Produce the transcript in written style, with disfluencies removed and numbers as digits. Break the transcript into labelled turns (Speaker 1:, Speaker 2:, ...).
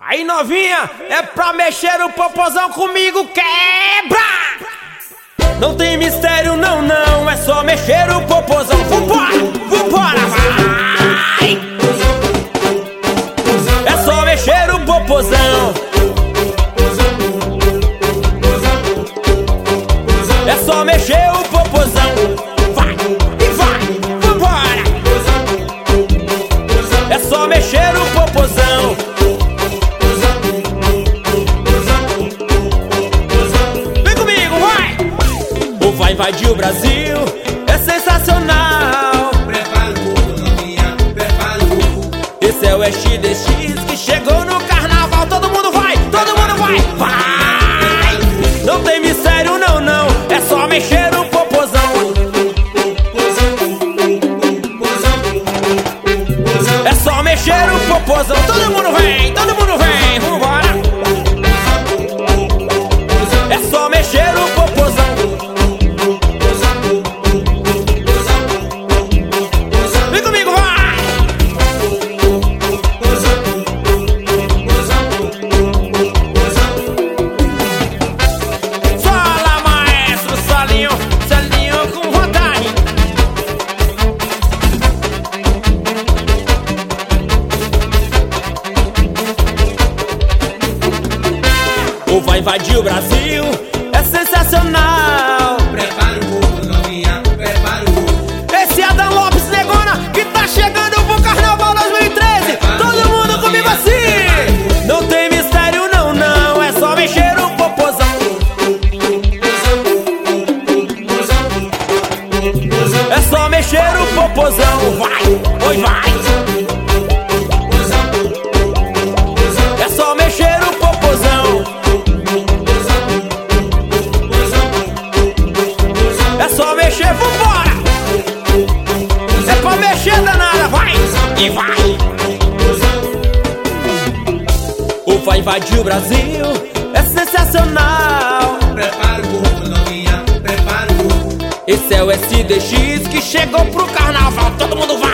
Speaker 1: Aí novinha, é pra mexer o popozão comigo, quebra! Não tem mistério não, não, é só mexer o popozão. Vambora, vai! É só mexer o popozão. É só mexer o popozão. Vai, e vai, vambora! É só mexer o popozão. Vai invadir o Brasil, é sensacional.
Speaker 2: Prepara o corpo, novinha, prepara o corpo.
Speaker 1: Esse é o SDX que chegou no carnaval. Todo mundo vai, vai! Não tem mistério não, não, é só mexer o popozão. É só mexer o popozão. Todo mundo vem, vambora. É só mexer o popozão. Vai invadir o Brasil, é sensacional.
Speaker 2: Prepara o corpo, novinha, prepara o corpo.
Speaker 1: Esse é Adam Lopes Negona que tá chegando pro Carnaval 2013. Todo mundo comigo assim. Não tem mistério não, não, é só mexer o popozão. É só mexer o popozão. Vai, oi, vai. É só mexer o popozão. É só mexer, vambora! É pra mexer danada, vai! E vai! O vai invadir o Brasil, é sensacional.
Speaker 2: Prepara o corpo, novinha, prepara o corpo.
Speaker 1: Esse é o SDX que chegou pro carnaval. Todo mundo vai!